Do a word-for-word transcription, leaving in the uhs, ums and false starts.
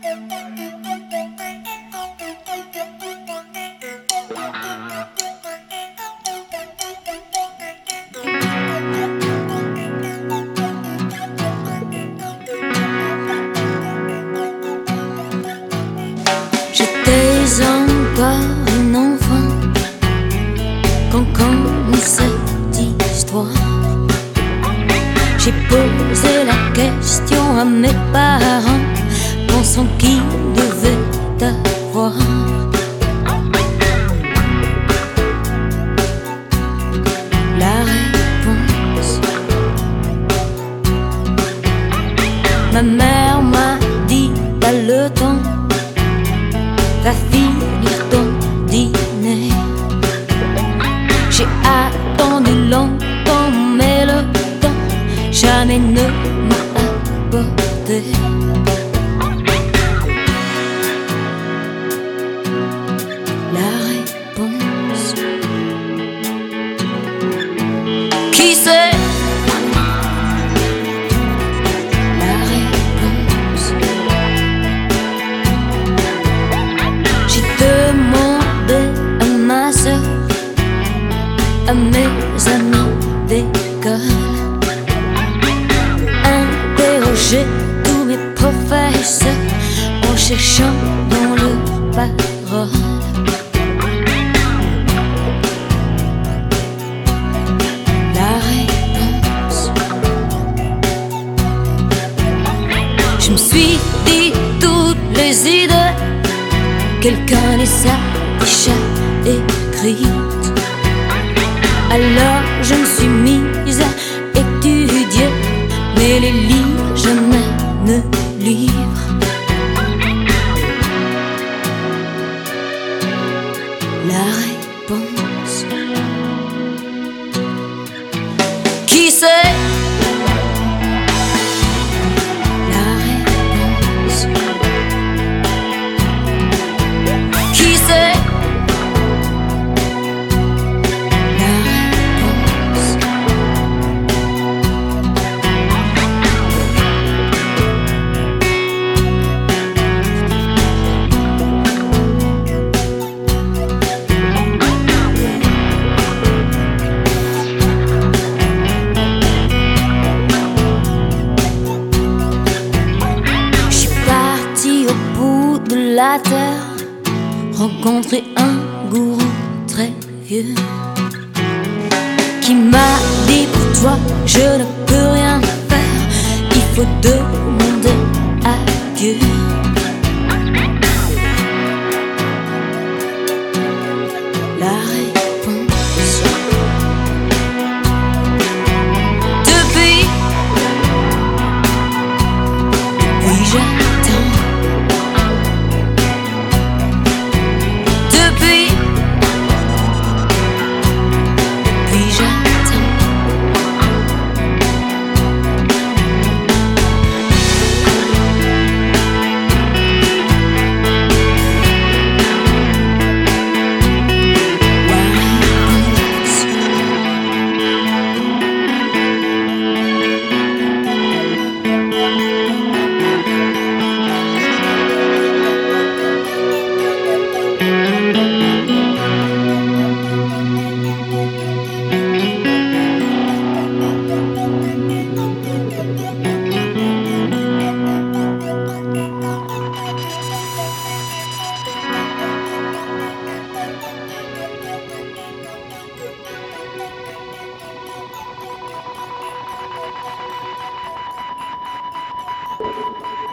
J'étais encore un enfant quand commençait cette histoire. J'ai posé la question à mes parents, pensant qu'ils devaient avoir la réponse. Ma mère m'a dit pas le temps, va finir ton dîner. J'ai attendu longtemps, mais le temps jamais ne m'a apporté la réponse. Qui sait la réponse? J'ai demandé à ma soeur, à mes amis d'école, interroger tous mes professeurs en cherchant dans leurs paroles la réponse. Je me suis dit toutes les idées, quelqu'un les a déjà écrites. Alors je me suis mise à étudier, mais les livres jamais ne livrent la réponse. Qui sait la réponse? Qui sait la terre, rencontrer un gourou très vieux qui m'a dit: pour toi je ne peux rien faire, il faut demander à Dieu. La réponse. Depuis, depuis j'attends. Depuis, depuis j'attends. You